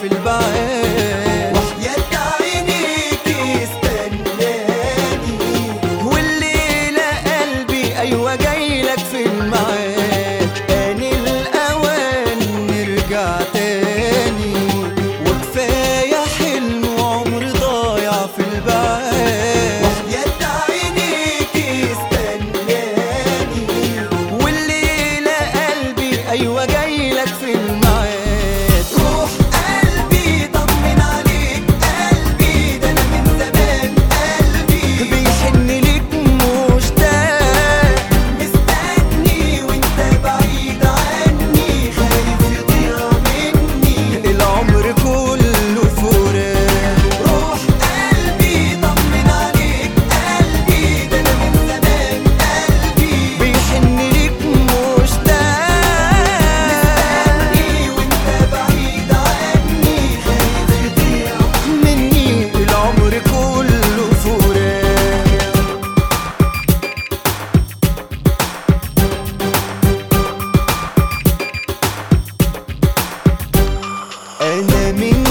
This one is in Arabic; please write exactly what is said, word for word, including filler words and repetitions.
في البعاد، وحياة عينيكي استناني، والليلة قلبي أيوة جايلك في الميعاد. آن الأوان نرجع تاني، وكفاية حلم وعمر ضايع في البعاد. وحياة عينيكي استناني، والليلة قلبي أيوة جايلك في الميعاد. روح قلبي طمن عليك قلبي، ده أنا من زمان قلبي بيحن ليك مشتاق، مستني وانت بعيد عني، خايف يضيع مني العمر كله فراق. روح قلبي طمن عليك قلبي، ده أنا من زمان قلبي بيحن ليك مشتاق، مستني وانت بعيد عني، خايف يضيع مني العمر كله فراق. أنا من